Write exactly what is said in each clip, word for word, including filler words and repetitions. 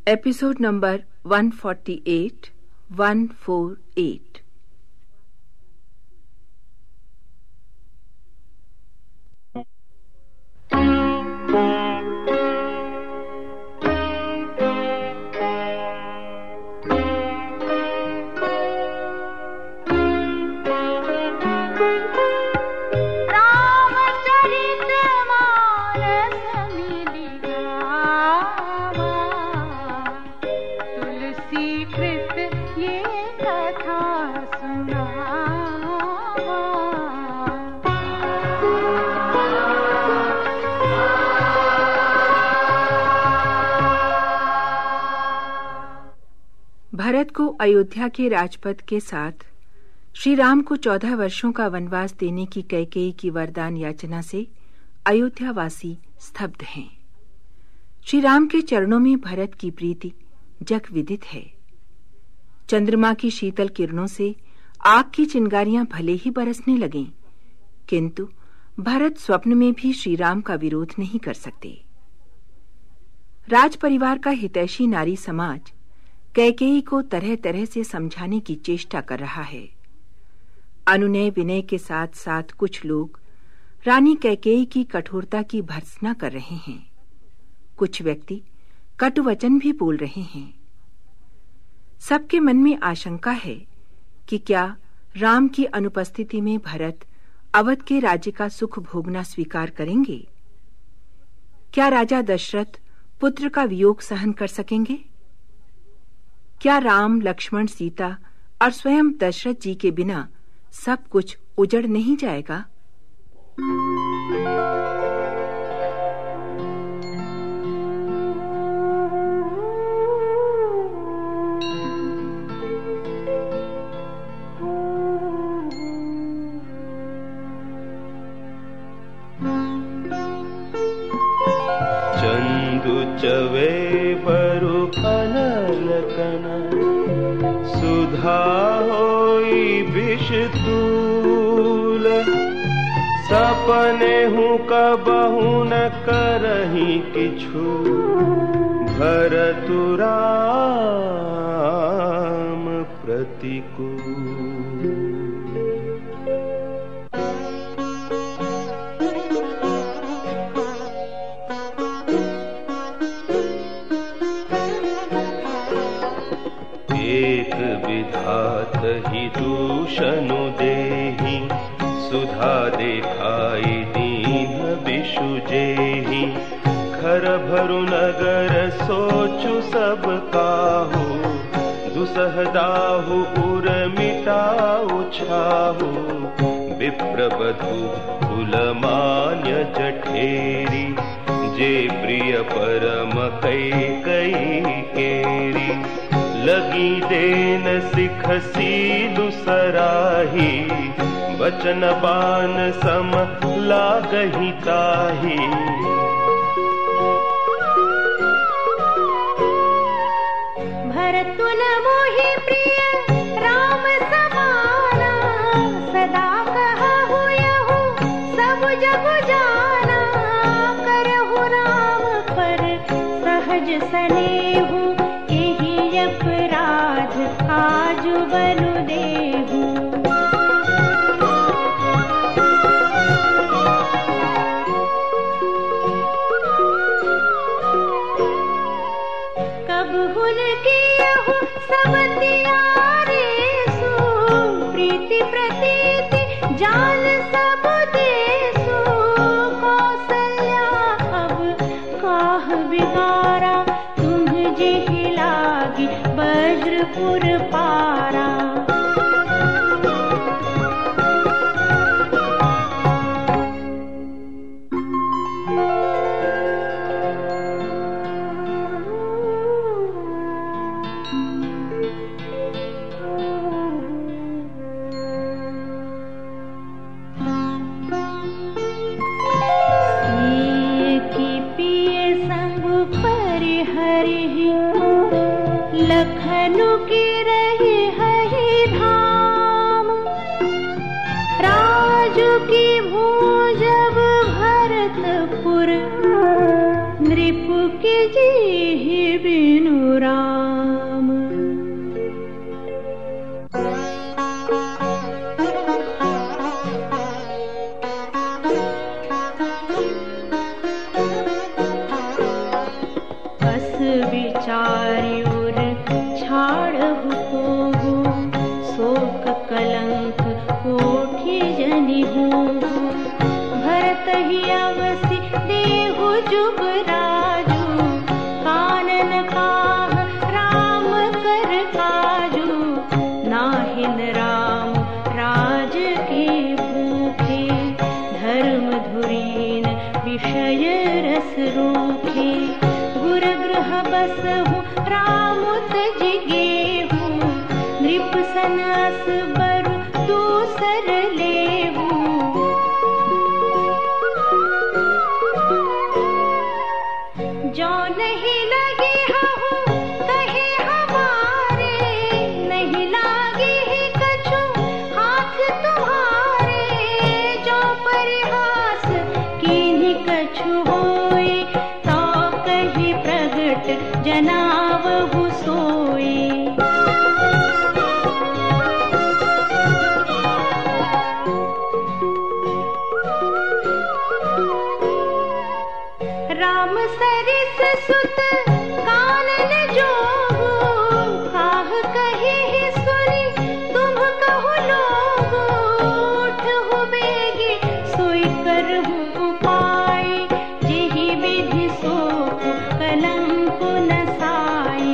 Episode number one forty-eight, one forty-eight। Bharat को अयोध्या के राजपद के साथ श्री राम को चौदह वर्षों का वनवास देने की कैकेयी की वरदान याचना से अयोध्यावासी स्तब्ध हैं। श्री राम के चरणों में भरत की प्रीति जग विदित है। चंद्रमा की शीतल किरणों से आग की चिंगारियां भले ही बरसने लगें, किंतु भरत स्वप्न में भी श्री राम का विरोध नहीं कर सकते। राज परिवार का हितैषी नारी समाज कैकेयी को तरह तरह से समझाने की चेष्टा कर रहा है। अनुनय विनय के साथ साथ कुछ लोग रानी कैकेयी की कठोरता की भर्त्सना कर रहे हैं। कुछ व्यक्ति कटु वचन भी बोल रहे हैं। सबके मन में आशंका है कि क्या राम की अनुपस्थिति में भरत अवध के राज्य का सुख भोगना स्वीकार करेंगे? क्या राजा दशरथ पुत्र का वियोग सहन कर सकेंगे? क्या राम, लक्ष्मण, सीता और स्वयं दशरथ जी के बिना सब कुछ उजड़ नहीं जाएगा? चंदु चवे बरु कनलकना सुधा होई विष तूल सपने हूँ कबहु न करही किछु भरतु राम प्रतिकूल। एक विधात ही दूषनु देहि सुधा देखाई दीन विषु जेहि घर भरु नगर सोचु सब काहू दुसह दाहु उर मिटाऊ छाहू विप्रवधु कुलमान्य जठेरी जे प्रिय परम कैकेयी केरी लगी देन सिख सीलु सराही बचन बान सम लागहि ताही। भरतु न मोहि प्रिय राम समाना सदा कहहु यहु सब जग जाना करहु राम पर सहज सनेहु अपराध आज बनु देहु। कब हुन कियहु सब तियारे सु प्रीति प्रतीति जान सब देसु कौशल्या अब काह बिगारा वज्रपुर पारा। की पिय संग परिहरि लखनु की रही है धाम राजू की भूज जब भरतपुर नृप के जी बिनु बस विचारी उर छाड़हु कोहु, शोक कलंक कोठि जनि होहु। भरत ही अवसि देहु जुबराजु, कानन काह राम कर काजु। नाहिन राम राज के भूखे, धर्म धुरीन विषय रस रूखे। गुर गृह बसहु राम तजि गेहु, नृप सन अस बरु दूसर लेहु। जो नहीं लगी हहु कहे हमारे, नहीं लागे ही कछु हाथ तुम्हारे। जो परिहास कीन्ही कछु होई, तो कही प्रगट जनावहु सोई। राम सरिस सुत कानन जोगु, काह कहे ही सुनी तुम कहु लोगु। उठहु बेगी सोई करहु उपाय, जेहि विधि सोहु कलंक न साई।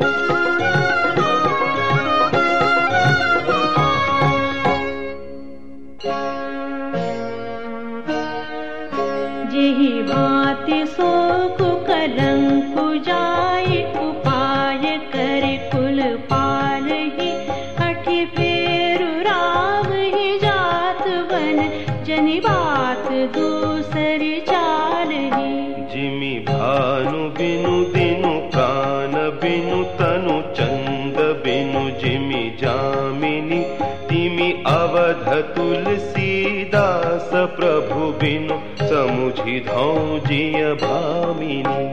जेहि भांति शोक कलंक जाय, उपाय कर कुल पालहि। हठि फेरु राम ही जात वन, जनि बात दूसरी चालहि। जिमि भानु बिनु दिनु प्राण बिनु तनु चंद बिनु, जिमि जामिनी तिमि अवध तुलसीदास। प्रभु बिनु समुझि धौं जिय भामिनी।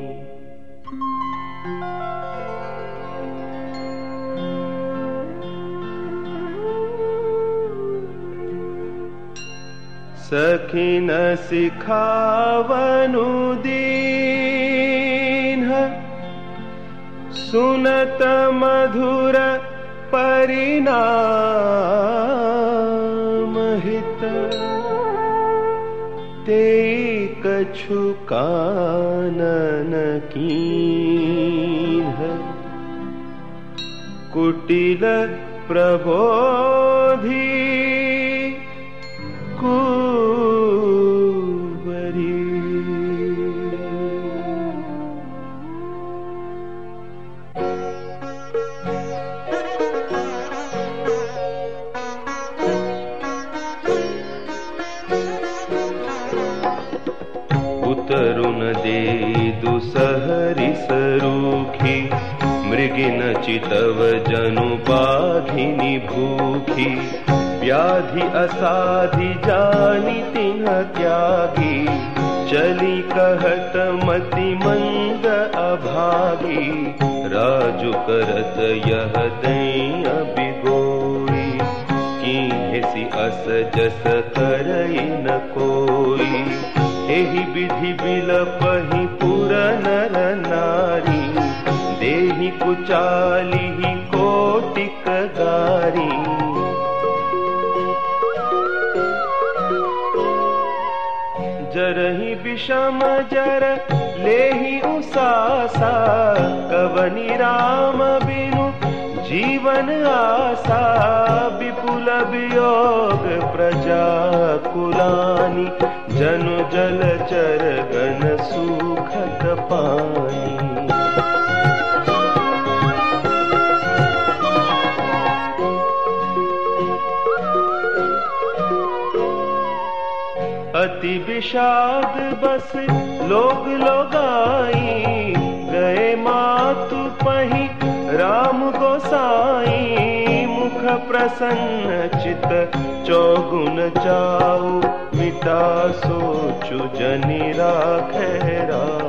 सखी न सिखावनु दीन्ह, सुनत मधुर परिणाम हित। ते कछु कानन कीन्ह, कुटिल प्रबोधि कुंवरी। उतरुन दे दुसहरि सरूखी, मृगिन चितव जनु बाघिनी भूखी। व्याधि असाधि जानि तिन्ह त्यागी, चली कहत मति मंद अभागी। राजु करत यह दैय बिगोई, कीन्हेसि अस जस करई न कोई। एहि विधि बिलपहि पुर नर नारी, देहि कुचालिहि कोटिक गारी। जरहि विषम जर लेहि उसासा, कवनि राम बिनु जीवन आसा। विपुल वियोग प्रजा कुलानि, जनु जलचर गण सुखत पानी। अति विषाद बस लोग लोगाई, गए मातु पहि राम गोसाई। मुख प्रसन्न चित चौगुन जाऊ, मिटा सोचु जनि राखै राम।